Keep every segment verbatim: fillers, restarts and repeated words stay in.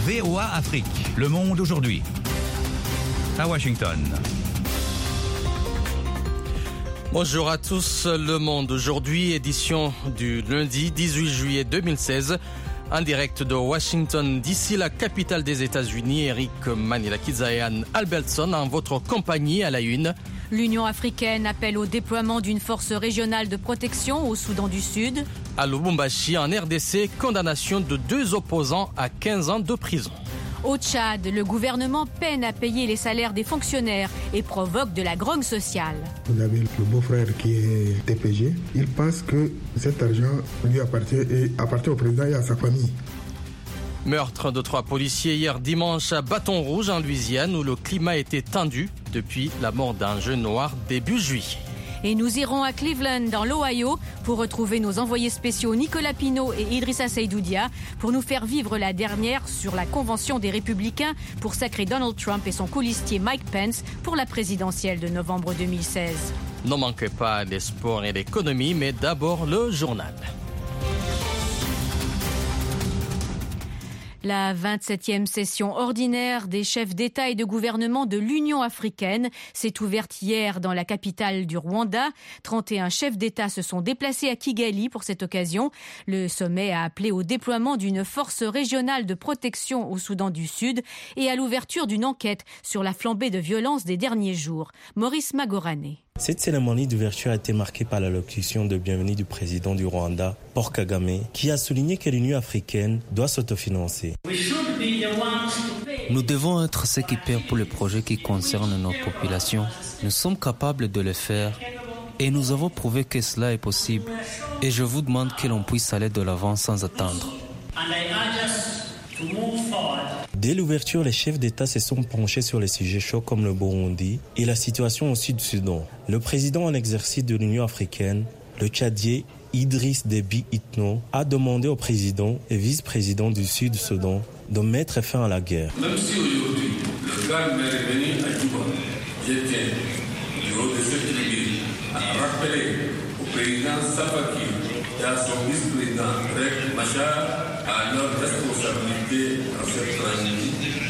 V O A Afrique. Le monde aujourd'hui. À Washington. Bonjour à tous, Le Monde aujourd'hui, édition du lundi dix-huit juillet deux mille seize. En direct de Washington, d'ici la capitale des États-Unis, Eric Manilakidze et Anne Albertson en votre compagnie à la une. L'Union africaine appelle au déploiement d'une force régionale de protection au Soudan du Sud. À Lubumbashi, en R D C, condamnation de deux opposants à quinze ans de prison. Au Tchad, le gouvernement peine à payer les salaires des fonctionnaires et provoque de la grogne sociale. Vous avez le beau-frère qui est T P G. Il pense que cet argent lui appartient et appartient au président et à sa famille. Meurtre de trois policiers hier dimanche à Bâton Rouge en Louisiane où le climat était tendu depuis la mort d'un jeune noir début juillet. Et nous irons à Cleveland, dans l'Ohio, pour retrouver nos envoyés spéciaux Nicolas Pinault et Idrissa Seydoudia pour nous faire vivre la dernière sur la convention des Républicains pour sacrer Donald Trump et son colistier Mike Pence pour la présidentielle de novembre deux mille seize. Ne manquez pas les sports et l'économie, mais d'abord le journal. La vingt-septième session ordinaire des chefs d'État et de gouvernement de l'Union africaine s'est ouverte hier dans la capitale du Rwanda. trente et un chefs d'État se sont déplacés à Kigali pour cette occasion. Le sommet a appelé au déploiement d'une force régionale de protection au Soudan du Sud et à l'ouverture d'une enquête sur la flambée de violence des derniers jours. Maurice Magorane. Cette cérémonie d'ouverture a été marquée par l'allocution de bienvenue du président du Rwanda, Paul Kagame, qui a souligné que l'Union africaine doit s'autofinancer. Nous devons être ceux qui paient pour les projets qui concernent nos populations. Nous sommes capables de le faire et nous avons prouvé que cela est possible. Et je vous demande que l'on puisse aller de l'avant sans attendre. Dès l'ouverture, les chefs d'État se sont penchés sur les sujets chauds comme le Burundi et la situation au Sud-Soudan. Le président en exercice de l'Union africaine, le Tchadien Idriss Déby Itno, a demandé au président et vice-président du Sud-Soudan de mettre fin à la guerre. Même si aujourd'hui le calme est revenu à Juba, je tiens, du haut de cette tribune, à rappeler au président Salva Kiir et à son vice-président Riek Machar à leur responsabilité dans cette tragédie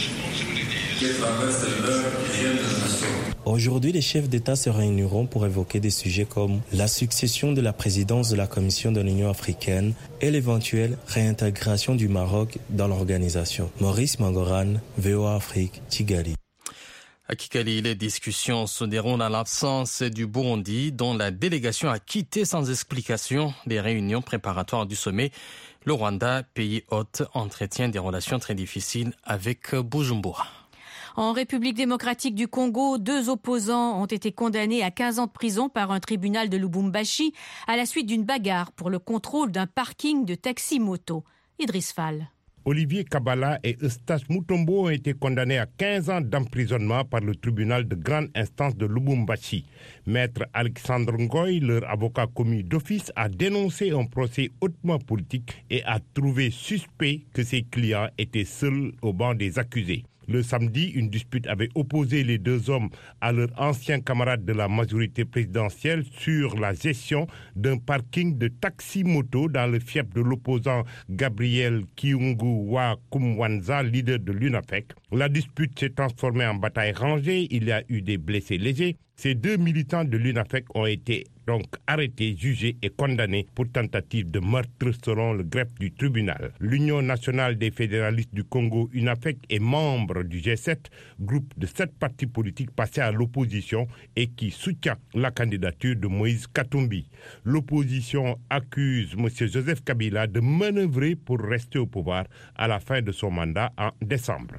que traverse leur jeune nation. Aujourd'hui, les chefs d'État se réuniront pour évoquer des sujets comme la succession de la présidence de la Commission de l'Union africaine et l'éventuelle réintégration du Maroc dans l'organisation. Maurice Magorane, V O A Afrique, Kigali. À Kigali, les discussions se déroulent en l'absence du Burundi, dont la délégation a quitté sans explication les réunions préparatoires du sommet. Le Rwanda, pays hôte, entretient des relations très difficiles avec Bujumbura. En République démocratique du Congo, deux opposants ont été condamnés à quinze ans de prison par un tribunal de Lubumbashi à la suite d'une bagarre pour le contrôle d'un parking de taxi-moto. Idriss Fall. Olivier Kabala et Eustache Mutombo ont été condamnés à quinze ans d'emprisonnement par le tribunal de grande instance de Lubumbashi. Maître Alexandre Ngoy, leur avocat commis d'office, a dénoncé un procès hautement politique et a trouvé suspect que ses clients étaient seuls au banc des accusés. Le samedi, une dispute avait opposé les deux hommes à leurs anciens camarades de la majorité présidentielle sur la gestion d'un parking de taxi-moto dans le fief de l'opposant Gabriel Kyungu Wa Kumwanza, leader de l'UNAFEC. La dispute s'est transformée en bataille rangée. Il y a eu des blessés légers. Ces deux militants de l'UNAFEC ont été donc arrêtés, jugés et condamnés pour tentative de meurtre selon le greffe du tribunal. L'Union nationale des fédéralistes du Congo, UNAFEC, est membre du G sept, groupe de sept partis politiques passés à l'opposition et qui soutient la candidature de Moïse Katumbi. L'opposition accuse M. Joseph Kabila de manœuvrer pour rester au pouvoir à la fin de son mandat en décembre.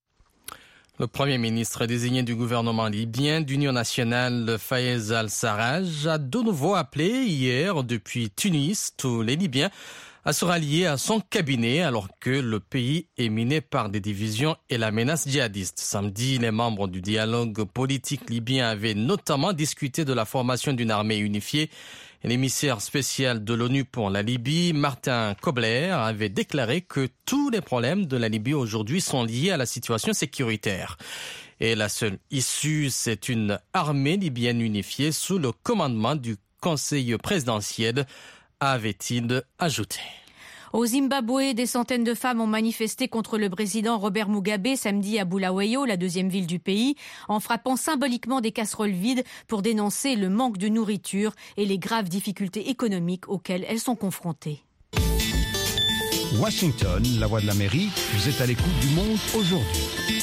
Le Premier ministre désigné du gouvernement libyen d'Union nationale, Fayez al-Sarraj, a de nouveau appelé hier depuis Tunis tous les Libyens à se rallier à son cabinet alors que le pays est miné par des divisions et la menace djihadiste. Samedi, les membres du dialogue politique libyen avaient notamment discuté de la formation d'une armée unifiée. L'émissaire spécial de l'ONU pour la Libye, Martin Kobler, avait déclaré que tous les problèmes de la Libye aujourd'hui sont liés à la situation sécuritaire. Et la seule issue, c'est une armée libyenne unifiée sous le commandement du Conseil présidentiel, avait-il ajouté. Au Zimbabwe, des centaines de femmes ont manifesté contre le président Robert Mugabe samedi à Bulawayo, la deuxième ville du pays, en frappant symboliquement des casseroles vides pour dénoncer le manque de nourriture et les graves difficultés économiques auxquelles elles sont confrontées. Washington, la voix de l'Amérique, vous êtes à l'écoute du monde aujourd'hui.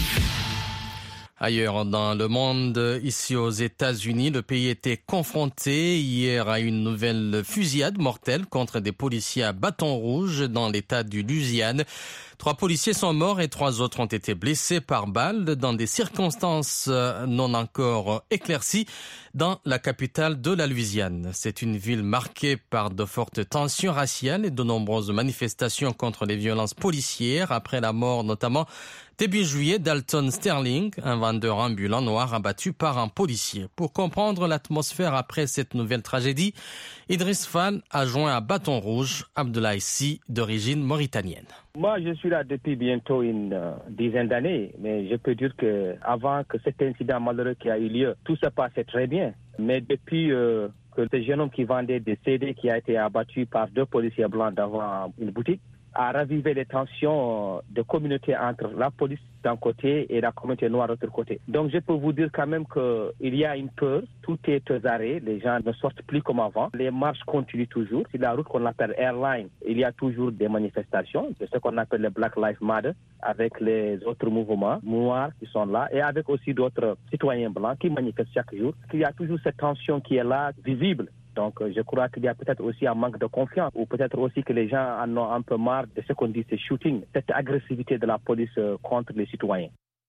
Ailleurs dans le monde, ici aux États-Unis, le pays était confronté hier à une nouvelle fusillade mortelle contre des policiers à bâton rouge dans l'État du Louisiane. Trois policiers sont morts et trois autres ont été blessés par balle dans des circonstances non encore éclaircies dans la capitale de la Louisiane. C'est une ville marquée par de fortes tensions raciales et de nombreuses manifestations contre les violences policières après la mort notamment début juillet d'Alton Sterling, un vendeur ambulant noir abattu par un policier. Pour comprendre l'atmosphère après cette nouvelle tragédie, Idriss Fall a joint à Bâton Rouge Abdoulaye Sy, d'origine mauritanienne. Moi, je suis là depuis bientôt une euh, dizaine d'années, mais je peux dire que avant que cet incident malheureux qui a eu lieu, tout se passait très bien. Mais depuis euh, que ce jeune homme qui vendait des C D qui a été abattu par deux policiers blancs devant une boutique, a ravivé les tensions de communauté entre la police d'un côté et la communauté noire de l'autre côté. Donc je peux vous dire quand même qu'il y a une peur, tout est aux arrêts, les gens ne sortent plus comme avant, les marches continuent toujours. Sur la route qu'on appelle Airline, il y a toujours des manifestations, c'est ce qu'on appelle le Black Lives Matter, avec les autres mouvements noirs qui sont là et avec aussi d'autres citoyens blancs qui manifestent chaque jour. Il y a toujours cette tension qui est là, visible. Donc je crois qu'il y a peut-être aussi un manque de confiance ou peut-être aussi que les gens en ont un peu marre de ce qu'on dit, c'est shooting, cette agressivité de la police contre les citoyens.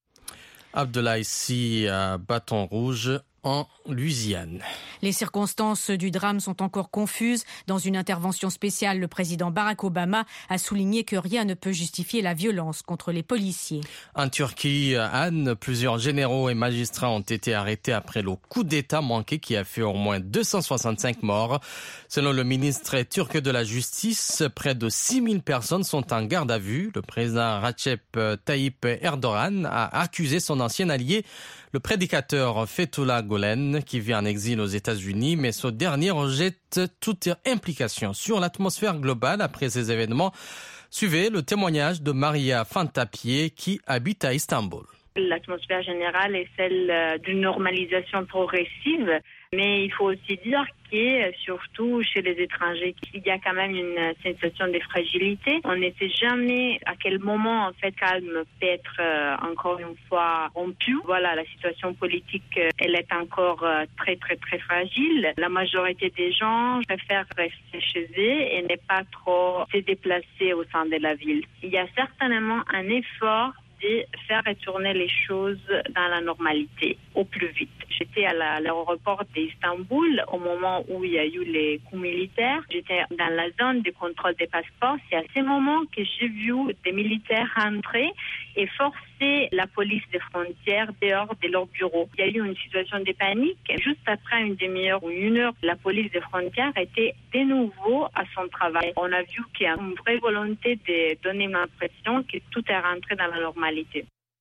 Abdoulaye Sy à Bâton Rouge en Louisiane. Les circonstances du drame sont encore confuses. Dans une intervention spéciale, le président Barack Obama a souligné que rien ne peut justifier la violence contre les policiers. En Turquie, Anne, plusieurs généraux et magistrats ont été arrêtés après le coup d'État manqué qui a fait au moins deux cent soixante-cinq morts. Selon le ministre turc de la Justice, près de six mille personnes sont en garde à vue. Le président Recep Tayyip Erdogan a accusé son ancien allié, le prédicateur Fethullah Gülen, qui vit en exil aux États-Unis, mais ce dernier rejette toute implication sur l'atmosphère globale après ces événements. Suivez le témoignage de Maria Fantapié, qui habite à Istanbul. L'atmosphère générale est celle d'une normalisation progressive, mais il faut aussi dire que, surtout chez les étrangers, qu'il y a quand même une sensation de fragilité. On ne sait jamais à quel moment, en fait, calme peut être euh, encore une fois rompu. Voilà, la situation politique, elle est encore euh, très, très, très fragile. La majorité des gens préfèrent rester chez eux et ne pas trop se déplacer au sein de la ville. Il y a certainement un effort de faire retourner les choses dans la normalité au plus vite. J'étais à, la, à l'aéroport d'Istanbul au moment où il y a eu les coups militaires. J'étais dans la zone de contrôle des passeports. C'est à ce moment que j'ai vu des militaires entrer et forcer la police des frontières dehors de leur bureau. Il y a eu une situation de panique. Juste après une demi-heure ou une heure, la police des frontières était de nouveau à son travail. On a vu qu'il y a une vraie volonté de donner l'impression que tout est rentré dans la normalité.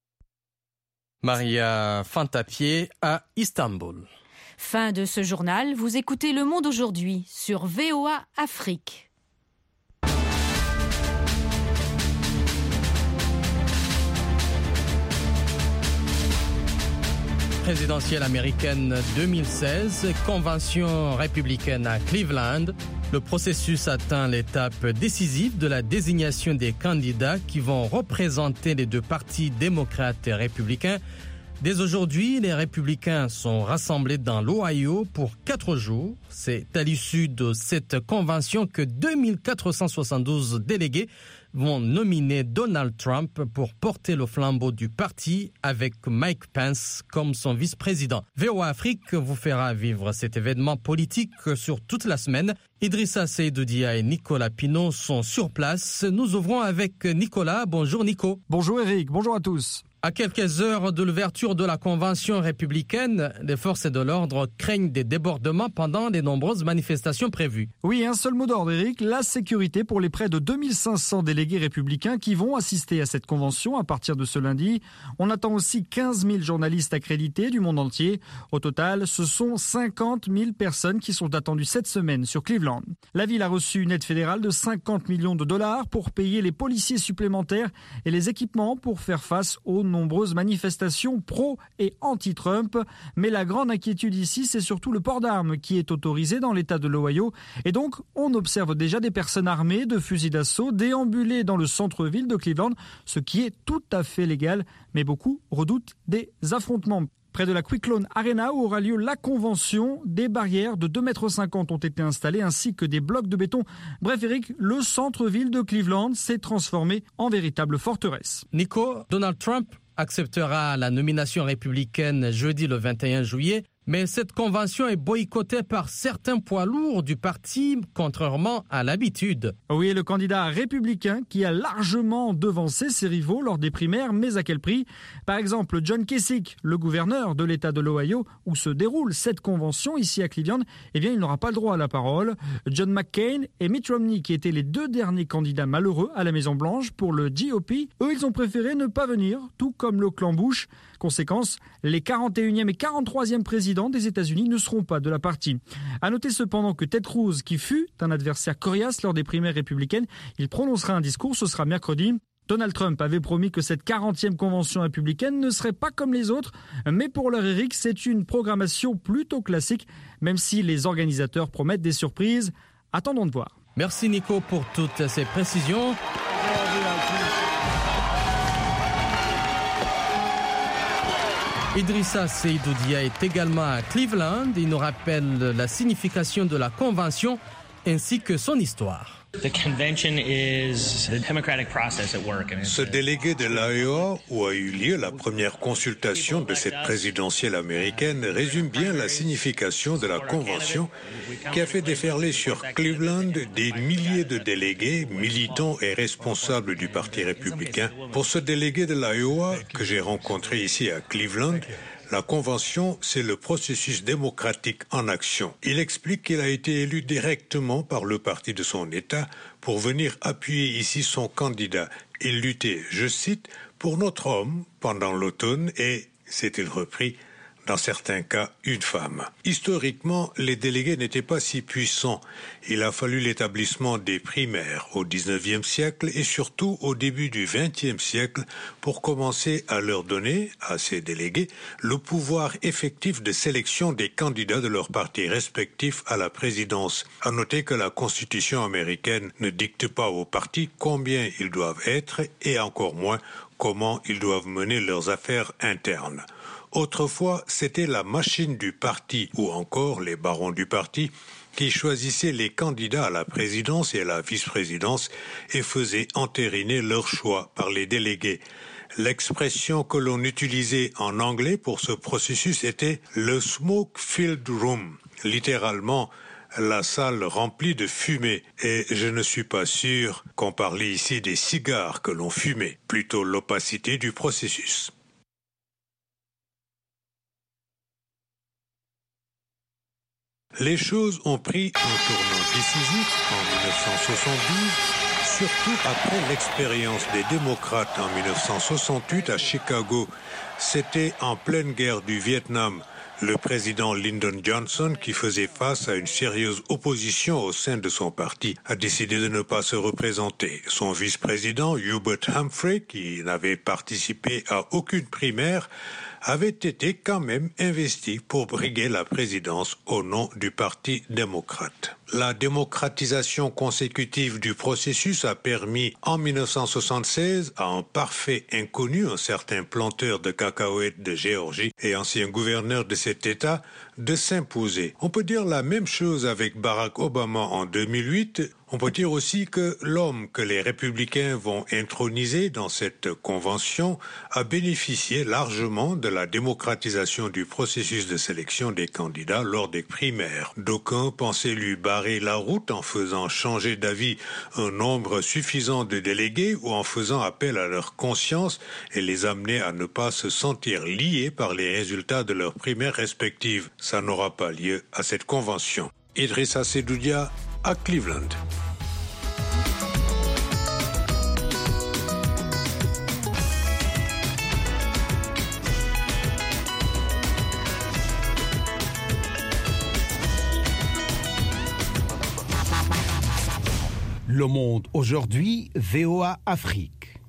Maria Fantapié à Istanbul. Fin de ce journal. Vous écoutez Le Monde aujourd'hui sur V O A Afrique. Présidentielle américaine deux mille seize, convention républicaine à Cleveland. Le processus atteint l'étape décisive de la désignation des candidats qui vont représenter les deux partis démocrates et républicains. Dès aujourd'hui, les républicains sont rassemblés dans l'Ohio pour quatre jours. C'est à l'issue de cette convention que deux mille quatre cent soixante-douze délégués vont nominer Donald Trump pour porter le flambeau du parti avec Mike Pence comme son vice-président. V O A Afrique vous fera vivre cet événement politique sur toute la semaine. Idrissa Seydou Dia et Nicolas Pinault sont sur place. Nous ouvrons avec Nicolas. Bonjour Nico. Bonjour Eric, bonjour à tous. À quelques heures de l'ouverture de la convention républicaine, les forces de l'ordre craignent des débordements pendant les nombreuses manifestations prévues. Oui, un seul mot d'ordre, Eric, la sécurité pour les près de deux mille cinq cents délégués républicains qui vont assister à cette convention à partir de ce lundi. On attend aussi quinze mille journalistes accrédités du monde entier. Au total, ce sont cinquante mille personnes qui sont attendues cette semaine sur Cleveland. Cleveland. La ville a reçu une aide fédérale de cinquante millions de dollars pour payer les policiers supplémentaires et les équipements pour faire face aux nombreuses manifestations pro- et anti-Trump. Mais la grande inquiétude ici, c'est surtout le port d'armes qui est autorisé dans l'État de l'Ohio. Et donc, on observe déjà des personnes armées de fusils d'assaut déambuler dans le centre-ville de Cleveland, ce qui est tout à fait légal, mais beaucoup redoutent des affrontements. Près de la Quick Loan Arena où aura lieu la convention, des barrières de deux mètres cinquante ont été installées ainsi que des blocs de béton. Bref, Eric, le centre-ville de Cleveland s'est transformé en véritable forteresse. Nico, Donald Trump acceptera la nomination républicaine jeudi le vingt et un juillet. Mais cette convention est boycottée par certains poids lourds du parti, contrairement à l'habitude. Oui, le candidat républicain qui a largement devancé ses rivaux lors des primaires, mais à quel prix ? Par exemple, John Kasich, le gouverneur de l'État de l'Ohio, où se déroule cette convention ici à Cleveland, eh bien, il n'aura pas le droit à la parole. John McCain et Mitt Romney, qui étaient les deux derniers candidats malheureux à la Maison-Blanche pour le G O P, eux, ils ont préféré ne pas venir, tout comme le clan Bush. Conséquence, les quarante et unième et quarante-troisième présidents des États-Unis ne seront pas de la partie. À noter cependant que Ted Cruz, qui fut un adversaire coriace lors des primaires républicaines, il prononcera un discours, ce sera mercredi. Donald Trump avait promis que cette quarantième convention républicaine ne serait pas comme les autres, mais pour l'heure, Eric, c'est une programmation plutôt classique, même si les organisateurs promettent des surprises. Attendons de voir. Merci Nico pour toutes ces précisions. Idrissa Seydou Dia est également à Cleveland. Il nous rappelle la signification de la convention ainsi que son histoire. Ce délégué de l'Iowa, où a eu lieu la première consultation de cette présidentielle américaine, résume bien la signification de la convention qui a fait déferler sur Cleveland des milliers de délégués, militants et responsables du Parti républicain. Pour ce délégué de l'Iowa que j'ai rencontré ici à Cleveland, la convention, c'est le processus démocratique en action. Il explique qu'il a été élu directement par le parti de son État pour venir appuyer ici son candidat. Il luttait, je cite, pour notre homme pendant l'automne et, s'est-il repris, dans certains cas, une femme. Historiquement, les délégués n'étaient pas si puissants. Il a fallu l'établissement des primaires au dix-neuvième siècle et surtout au début du vingtième siècle pour commencer à leur donner, à ces délégués, le pouvoir effectif de sélection des candidats de leurs partis respectifs à la présidence. À noter que la Constitution américaine ne dicte pas aux partis combien ils doivent être et encore moins comment ils doivent mener leurs affaires internes. Autrefois, c'était la machine du parti ou encore les barons du parti qui choisissaient les candidats à la présidence et à la vice-présidence et faisaient entériner leur choix par les délégués. L'expression que l'on utilisait en anglais pour ce processus était le smoke-filled room, littéralement la salle remplie de fumée. Et je ne suis pas sûr qu'on parlait ici des cigares que l'on fumait, plutôt l'opacité du processus. Les choses ont pris un tournant décisif en dix-neuf cent soixante-douze, surtout après l'expérience des démocrates en dix-neuf cent soixante-huit à Chicago. C'était en pleine guerre du Vietnam. Le président Lyndon Johnson, qui faisait face à une sérieuse opposition au sein de son parti, a décidé de ne pas se représenter. Son vice-président, Hubert Humphrey, qui n'avait participé à aucune primaire, avait été quand même investi pour briguer la présidence au nom du Parti démocrate. La démocratisation consécutive du processus a permis en dix-neuf cent soixante-seize à un parfait inconnu, un certain planteur de cacahuètes de Géorgie et ancien gouverneur de cet État, de s'imposer. On peut dire la même chose avec Barack Obama en deux mille huit. On peut dire aussi que l'homme que les républicains vont introniser dans cette convention a bénéficié largement de la démocratisation du processus de sélection des candidats lors des primaires. D'aucuns pensaient lui barrer la route en faisant changer d'avis un nombre suffisant de délégués ou en faisant appel à leur conscience et les amener à ne pas se sentir liés par les résultats de leurs primaires respectives. Ça n'aura pas lieu à cette convention. Idrissa Seydou Dia à Cleveland. Le Monde aujourd'hui, V O A Afrique.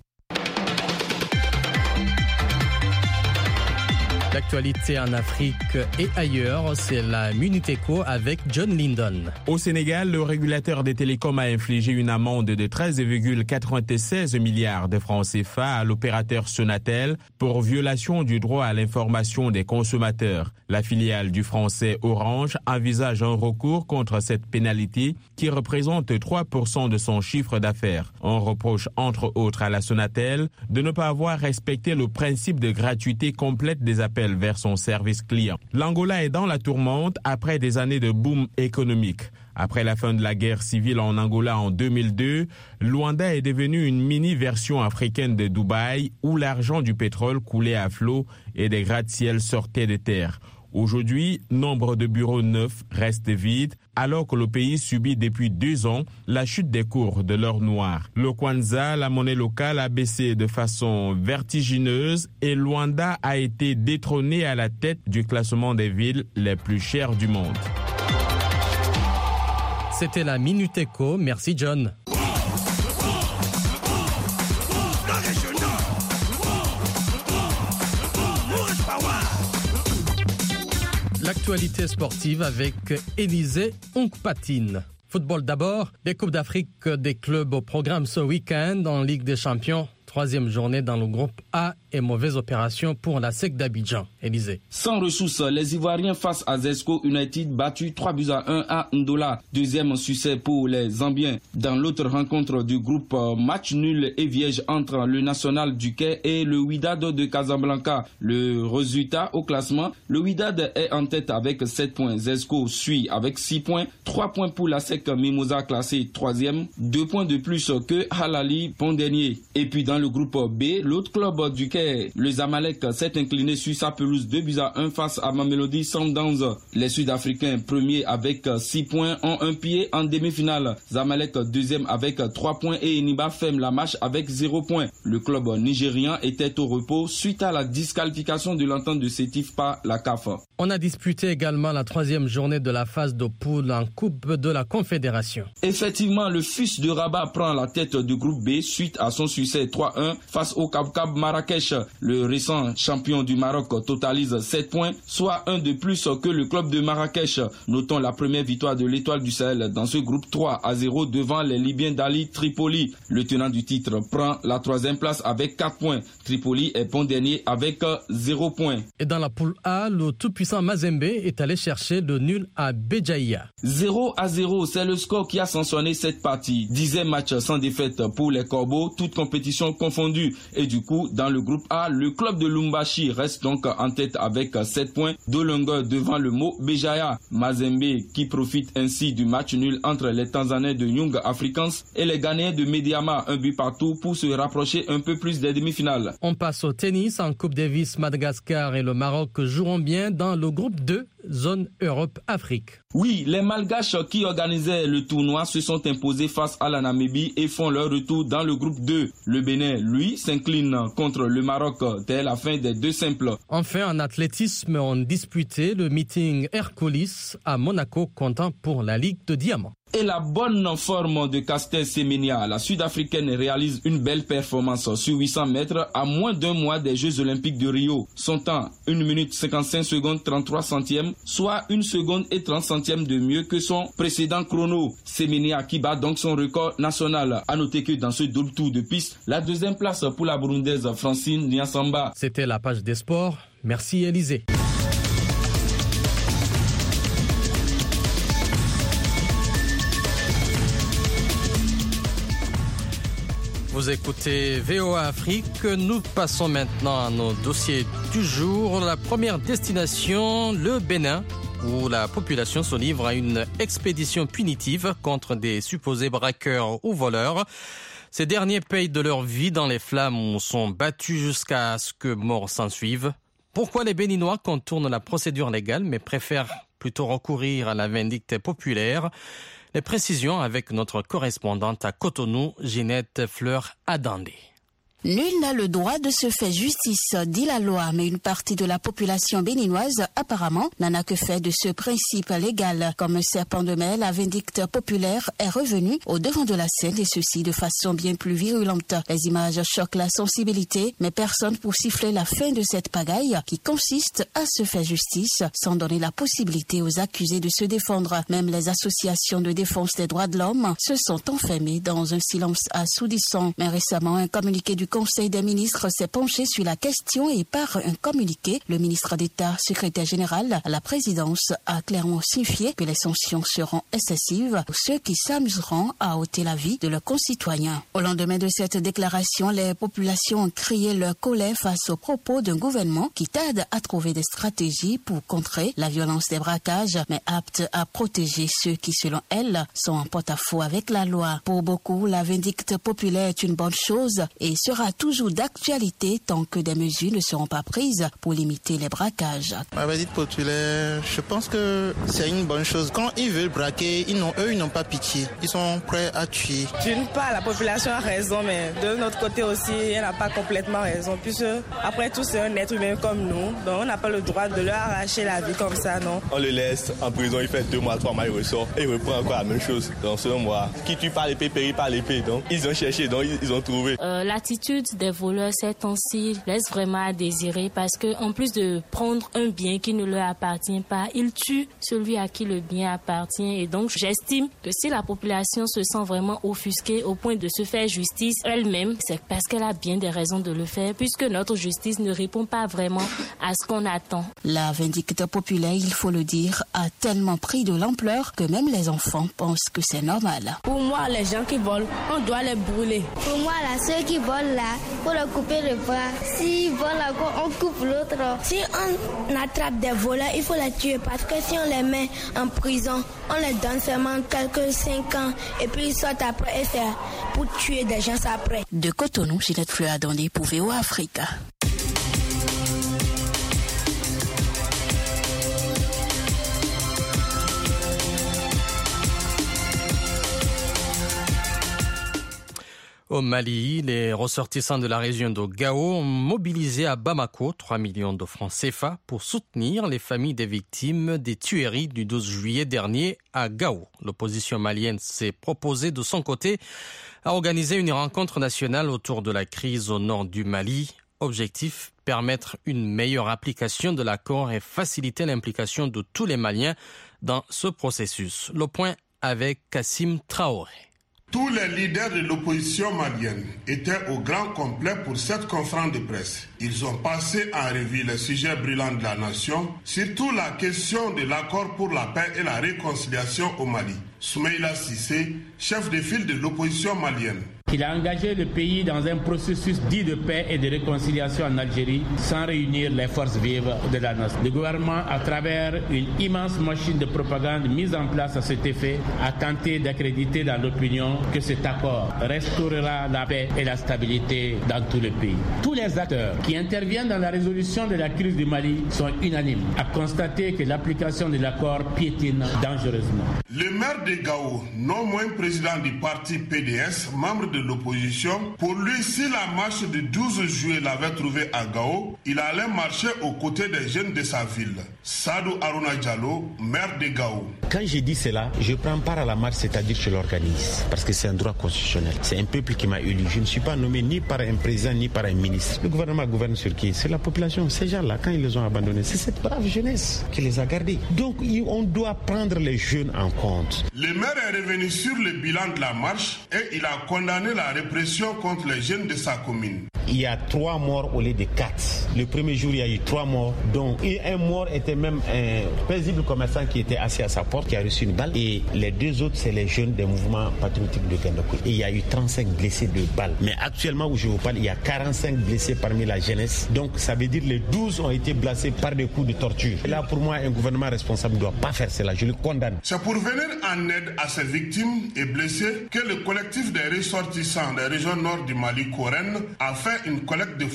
L'actualité en Afrique et ailleurs, c'est la Minute Éco avec John Lindon. Au Sénégal, le régulateur des télécoms a infligé une amende de treize virgule quatre-vingt-seize milliards de francs C F A à l'opérateur Sonatel pour violation du droit à l'information des consommateurs. La filiale du français Orange envisage un recours contre cette pénalité qui représente trois pour cent de son chiffre d'affaires. On reproche entre autres à la Sonatel de ne pas avoir respecté le principe de gratuité complète des appels vers son service client. L'Angola est dans la tourmente après des années de boom économique. Après la fin de la guerre civile en Angola en deux mille deux, Luanda est devenue une mini-version africaine de Dubaï où l'argent du pétrole coulait à flot et des gratte-ciel sortaient de terre. Aujourd'hui, nombre de bureaux neufs restent vides alors que le pays subit depuis deux ans la chute des cours de l'or noir. Le kwanza, la monnaie locale, a baissé de façon vertigineuse et Luanda a été détrôné à la tête du classement des villes les plus chères du monde. C'était la Minute Éco. Merci John. L'actualité sportive avec Élisée Onkpatine. Football d'abord, les Coupes d'Afrique des clubs au programme ce week-end en Ligue des Champions. Troisième journée dans le groupe A et mauvaise opération pour la S E C d'Abidjan. Élisée. Sans ressources, les Ivoiriens face à Zesco United battus trois buts à un à Ndola. Deuxième succès pour les Zambiens. Dans l'autre rencontre du groupe, match nul et vierge entre le National du Quai et le Wydad de Casablanca. Le résultat au classement, le Wydad est en tête avec sept points. Zesco suit avec six points. trois points pour la S E C Mimosa classé troisième. deux points de plus que Halali Pont dernier. Et puis dans le groupe B, l'autre club du Quai, le Zamalek, s'est incliné sur sa pelouse deux buts à un face à Mamelodi Sundowns. Les Sud-Africains, premiers avec six points, ont un pied en demi-finale. Zamalek, deuxième avec trois points et Eniba ferme la marche avec zéro point. Le club nigérian était au repos suite à la disqualification de l'entente de Sétif par la C A F. On a disputé également la troisième journée de la phase de poule en Coupe de la Confédération. Effectivement, le F U S de Rabat prend la tête du groupe B suite à son succès trois un face au Kaukab Marrakech. Le récent champion du Maroc totalise sept points, soit un de plus que le club de Marrakech. Notons la première victoire de l'Étoile du Sahel dans ce groupe trois à zéro devant les Libyens d'Ali Tripoli. Le tenant du titre prend la troisième place avec quatre points. Tripoli est pont dernier avec zéro point. Et dans la poule A, le tout-puissant Mazembe est allé chercher le nul à Béjaïa. zéro à zéro, c'est le score qui a sanctionné cette partie. Dixième match sans défaite pour les Corbeaux, toute compétition confondue. Et du coup, dans le groupe A, le club de Lumbashi reste donc en tête avec sept points, deux longueurs devant le mot Béjaïa. Mazembe qui profite ainsi du match nul entre les Tanzaniens de Young Africans et les Ghanéens de Mediama, un but partout pour se rapprocher un peu plus des demi-finales. On passe au tennis. En Coupe Davis, Madagascar et le Maroc joueront bien dans le groupe deux, zone Europe-Afrique. Oui, les Malgaches qui organisaient le tournoi se sont imposés face à la Namibie et font leur retour dans le groupe deux. Le Bénin, lui, s'incline contre le Maroc dès la fin des deux simples. Enfin, en athlétisme, on disputait le meeting Hercules à Monaco, comptant pour la Ligue de Diamant. Et la bonne forme de Caster Semenya, la Sud-Africaine réalise une belle performance sur huit cents mètres à moins d'un mois des Jeux Olympiques de Rio. Son temps, une minute cinquante-cinq secondes trente-trois centièmes, soit une seconde et trente centièmes de mieux que son précédent chrono. Semenya qui bat donc son record national. À noter que dans ce double tour de piste, la deuxième place pour la Burundaise Francine Niassamba. C'était la page des sports. Merci Élisée. Vous écoutez V O A Afrique. Nous passons maintenant à nos dossiers du jour. La première destination, le Bénin, où la population se livre à une expédition punitive contre des supposés braqueurs ou voleurs. Ces derniers payent de leur vie dans les flammes ou sont battus jusqu'à ce que mort s'ensuive. Pourquoi les Béninois contournent la procédure légale mais préfèrent plutôt recourir à la vindicte populaire? Les précisions avec notre correspondante à Cotonou, Ginette Fleur Adandé. Nul n'a le droit de se faire justice, dit la loi, mais une partie de la population béninoise, apparemment, n'en a que fait de ce principe légal. Comme un serpent de mer, la vindicte populaire est revenue au devant de la scène et ceci de façon bien plus virulente. Les images choquent la sensibilité, mais personne pour siffler la fin de cette pagaille qui consiste à se faire justice sans donner la possibilité aux accusés de se défendre. Même les associations de défense des droits de l'homme se sont enfermées dans un silence assourdissant. Mais récemment, un communiqué du Conseil des ministres s'est penché sur la question et par un communiqué, le ministre d'État, secrétaire général à la présidence, a clairement signifié que les sanctions seront excessives pour ceux qui s'amuseront à ôter la vie de leurs concitoyens. Au lendemain de cette déclaration, les populations ont crié leur colère face aux propos d'un gouvernement qui tarde à trouver des stratégies pour contrer la violence des braquages, mais apte à protéger ceux qui, selon elle, sont en porte-à-faux avec la loi. Pour beaucoup, la vindicte populaire est une bonne chose et sera toujours d'actualité tant que des mesures ne seront pas prises pour limiter les braquages. La vindicte populaire, je pense que c'est une bonne chose. Quand ils veulent braquer, ils n'ont, eux, ils n'ont pas pitié. Ils sont prêts à tuer. D'une part, la population a raison, mais de notre côté aussi, elle n'a pas complètement raison. Puisque, après tout, c'est un être humain comme nous. Donc, on n'a pas le droit de leur arracher la vie comme ça, non? On le laisse en prison, il fait deux mois, trois mois, il ressort et il reprend encore la même chose. Donc, selon moi, qui tue par l'épée, périt par l'épée. Donc, ils ont cherché, donc ils, ils ont trouvé. Euh, l'attitude des voleurs ces temps-ci laisse vraiment à désirer parce que en plus de prendre un bien qui ne leur appartient pas, ils tuent celui à qui le bien appartient. Et donc j'estime que si la population se sent vraiment offusquée au point de se faire justice elle-même, c'est parce qu'elle a bien des raisons de le faire puisque notre justice ne répond pas vraiment à ce qu'on attend. La vindicte populaire, il faut le dire, a tellement pris de l'ampleur que même les enfants pensent que c'est normal. Pour moi, les gens qui volent, on doit les brûler. Pour moi, là, ceux qui volent là, faut leur couper le bras. S'ils volent encore, on coupe l'autre. Si on attrape des voleurs, il faut les tuer parce que si on les met en prison, on les donne seulement quelques cinq ans et puis ils sortent après et c'est pour tuer des gens après. De Cotonou, Ginette Fleur-Adondé pour V O A Afrique. Au Mali, les ressortissants de la région de Gao ont mobilisé à Bamako trois millions de francs C F A pour soutenir les familles des victimes des tueries du douze juillet dernier à Gao. L'opposition malienne s'est proposée de son côté à organiser une rencontre nationale autour de la crise au nord du Mali. Objectif, permettre une meilleure application de l'accord et faciliter l'implication de tous les Maliens dans ce processus. Le point avec Kassim Traoré. Tous les leaders de l'opposition malienne étaient au grand complet pour cette conférence de presse. Ils ont passé en revue les sujets brûlants de la nation, surtout la question de l'accord pour la paix et la réconciliation au Mali. Soumaïla Cissé, chef de file de l'opposition malienne. Il a engagé le pays dans un processus dit de paix et de réconciliation en Algérie sans réunir les forces vives de la nation. Le gouvernement, à travers une immense machine de propagande mise en place à cet effet, a tenté d'accréditer dans l'opinion que cet accord restaurera la paix et la stabilité dans tout le pays. Tous les acteurs qui interviennent dans la résolution de la crise du Mali sont unanimes à constater que l'application de l'accord piétine dangereusement. Le maire de Gao, non moins président du parti P D S, membre de l'opposition, pour lui, si la marche du douze juillet l'avait trouvé à Gao, il allait marcher aux côtés des jeunes de sa ville. Sadou Aruna Diallo, maire de Gao. Quand je dis cela, je prends part à la marche, c'est-à-dire que je l'organise, parce que c'est un droit constitutionnel. C'est un peuple qui m'a élu. Je ne suis pas nommé ni par un président ni par un ministre. Le gouvernement gouverne sur qui? C'est la population. Ces gens-là, quand ils les ont abandonnés, c'est cette brave jeunesse qui les a gardés. Donc, on doit prendre les jeunes en compte. Le maire est revenu sur le bilan de la marche et il a condamné la répression contre les jeunes de sa commune. Il y a trois morts au lieu de quatre. Le premier jour, il y a eu trois morts, dont un mort était même un paisible commerçant qui était assis à sa porte, qui a reçu une balle. Et les deux autres, c'est les jeunes des mouvements patriotiques de Gandakoui. Et il y a eu trente-cinq blessés de balles. Mais actuellement où je vous parle, il y a quarante-cinq blessés parmi la jeunesse. Donc ça veut dire que les douze ont été blessés par des coups de torture. Et là, pour moi, un gouvernement responsable ne doit pas faire cela. Je le condamne. C'est pour venir en aide à ces victimes et blessés que le collectif des ressortissants des régions nord du Mali, Corène, a fait une collecte de fonds.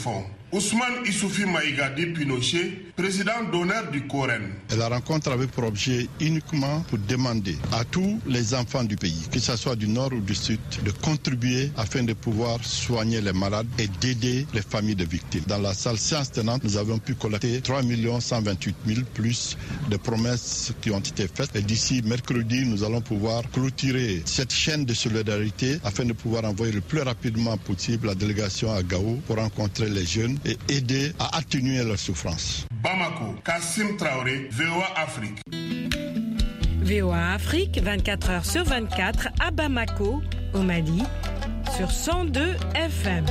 Ousmane Issoufi Maïgadi Pinochet, président d'honneur du Coren. La rencontre avait pour objet uniquement pour demander à tous les enfants du pays, que ce soit du nord ou du sud, de contribuer afin de pouvoir soigner les malades et d'aider les familles de victimes. Dans la salle séance tenante, nous avons pu collecter trois millions cent vingt-huit mille plus de promesses qui ont été faites. Et d'ici mercredi, nous allons pouvoir clôturer cette chaîne de solidarité afin de pouvoir envoyer le plus rapidement possible la délégation à Gao pour rencontrer les jeunes et aider à atténuer leurs souffrances. Bamako, Kassim Traoré, V O A Afrique. V O A Afrique, vingt-quatre heures sur vingt-quatre à Bamako, au Mali, sur cent deux F M.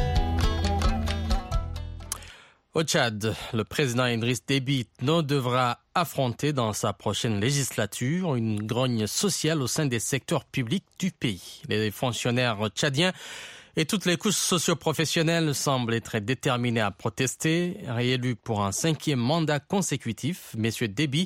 Au Tchad, le président Idriss Déby Itno devra affronter dans sa prochaine législature une grogne sociale au sein des secteurs publics du pays. Les fonctionnaires tchadiens et toutes les couches socio-professionnelles semblent être déterminés à protester. Réélu pour un cinquième mandat consécutif, M. Déby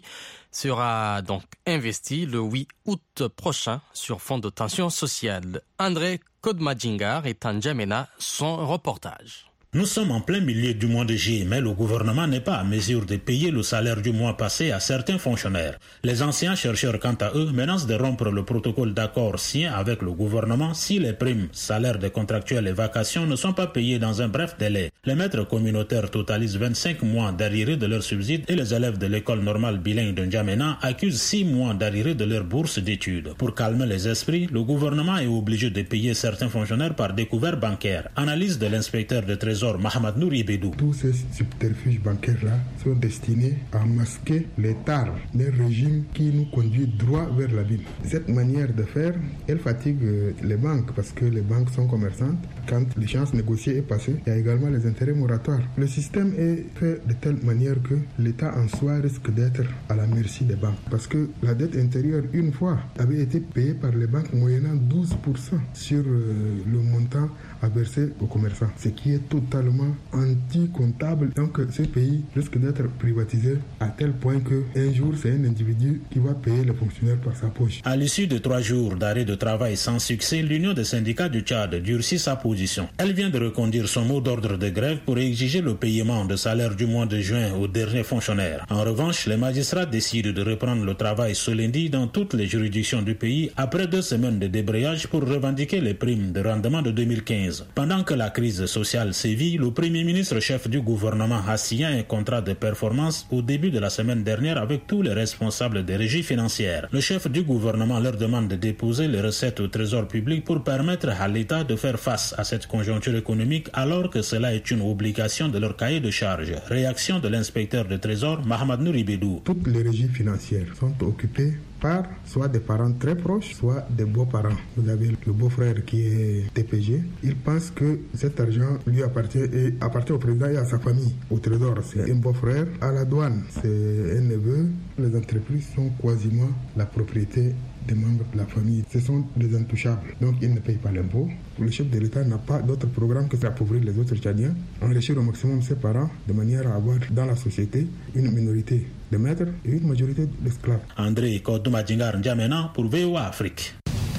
sera donc investi le huit août prochain sur fond de tension sociale. André Kodmadjingar est en N'Djamena, son reportage. Nous sommes en plein milieu du mois de juillet, mais le gouvernement n'est pas à mesure de payer le salaire du mois passé à certains fonctionnaires. Les anciens chercheurs, quant à eux, menacent de rompre le protocole d'accord signé avec le gouvernement si les primes, salaires des contractuels et vacations ne sont pas payés dans un bref délai. Les maîtres communautaires totalisent vingt-cinq mois d'arriérés de leurs subsides et les élèves de l'école normale bilingue de N'Djamena accusent six mois d'arriérés de leur bourse d'études. Pour calmer les esprits, le gouvernement est obligé de payer certains fonctionnaires par découvert bancaire. Analyse de l'inspecteur de trésor Mohamed Nouri Bédou. Tous ces subterfuges bancaires-là sont destinés à masquer les tares d'un régime qui nous conduit droit vers l'abîme. Cette manière de faire, elle fatigue les banques parce que les banques sont commerçantes. Quand l'échéance négociée est passée, il y a également les intérêts moratoires. Le système est fait de telle manière que l'État en soi risque d'être à la merci des banques. Parce que la dette intérieure, une fois, avait été payée par les banques moyennant douze pour cent sur le montant à verser aux commerçants. Ce qui est totalement anti-comptable. Donc ce pays risque d'être privatisé à tel point qu'un jour, c'est un individu qui va payer les fonctionnaires par sa poche. À l'issue de trois jours d'arrêt de travail sans succès, l'Union des syndicats du Tchad durcit sa position. Elle vient de reconduire son mot d'ordre de grève pour exiger le paiement de salaire du mois de juin aux derniers fonctionnaires. En revanche, les magistrats décident de reprendre le travail ce lundi dans toutes les juridictions du pays après deux semaines de débrayage pour revendiquer les primes de rendement de deux mille quinze. Pendant que la crise sociale sévit, le Premier ministre chef du gouvernement a signé un contrat de performance au début de la semaine dernière avec tous les responsables des régies financières. Le chef du gouvernement leur demande de déposer les recettes au trésor public pour permettre à l'État de faire face à cette conjoncture économique alors que cela est une obligation de leur cahier de charges. Réaction de l'inspecteur de trésor Mohamed Nouri Bédou. Toutes les régies financières sont occupées par soit des parents très proches, soit des beaux-parents. Vous avez le beau-frère qui est T P G. Il pense que cet argent lui appartient et appartient au président et à sa famille. Au trésor, c'est un beau-frère. À la douane, c'est un neveu. Les entreprises sont quasiment la propriété des membres de la famille. Ce sont des intouchables. Donc, ils ne payent pas l'impôt. Le chef de l'État n'a pas d'autre programme que d'appauvrir les autres Tchadiens, enrichir au maximum ses parents, de manière à avoir dans la société une minorité de maîtres et une majorité d'esclaves. André Kodoumadjingar N'Djamena pour V O A Afrique.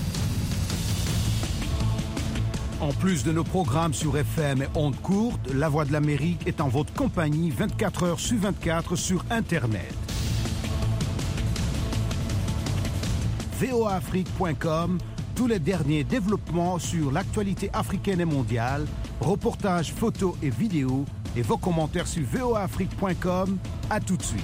En plus de nos programmes sur F M et ondes courtes, La Voix de l'Amérique est en votre compagnie vingt-quatre heures sur vingt-quatre sur Internet. V O A Afrique point com, tous les derniers développements sur l'actualité africaine et mondiale, reportages, photos et vidéos, et vos commentaires sur V O A Afrique point com. À tout de suite.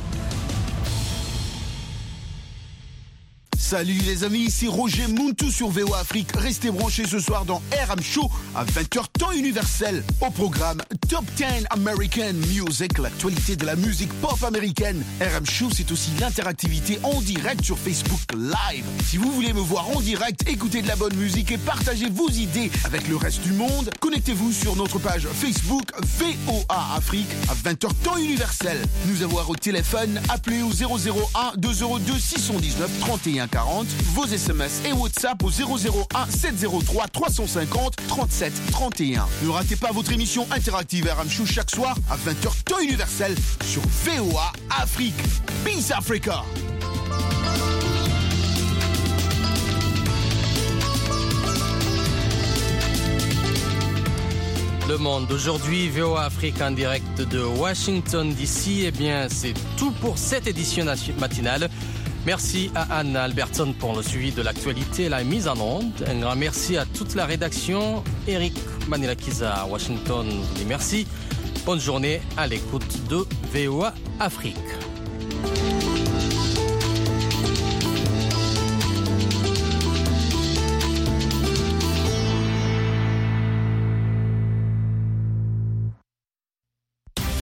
Salut les amis, ici Roger Muntu sur V O A Afrique. Restez branchés ce soir dans R M Show à vingt heures temps universel. Au programme Top dix American Music, l'actualité de la musique pop américaine. R M Show, c'est aussi l'interactivité en direct sur Facebook Live. Si vous voulez me voir en direct, écouter de la bonne musique et partager vos idées avec le reste du monde, connectez-vous sur notre page Facebook V O A Afrique à vingt heures temps universel. Nous avoir au téléphone, appelez au zéro zéro un deux zéro deux six un neuf trente et un quarante. Vos S M S et WhatsApp au zéro zéro un sept zéro trois trois cent cinquante trente-sept trente et un. Ne ratez pas votre émission interactive R M Show chaque soir à vingt heures temps universel sur V O A Afrique. Peace Africa. Le Le Monde. Aujourd'hui, V O A Afrique en direct de Washington D C. Eh bien, c'est tout pour cette édition matinale. Merci à Anne Alberton pour le suivi de l'actualité et la mise en onde. Un grand merci à toute la rédaction. Eric Manilakiza à Washington vous dit merci. Bonne journée à l'écoute de V O A Afrique.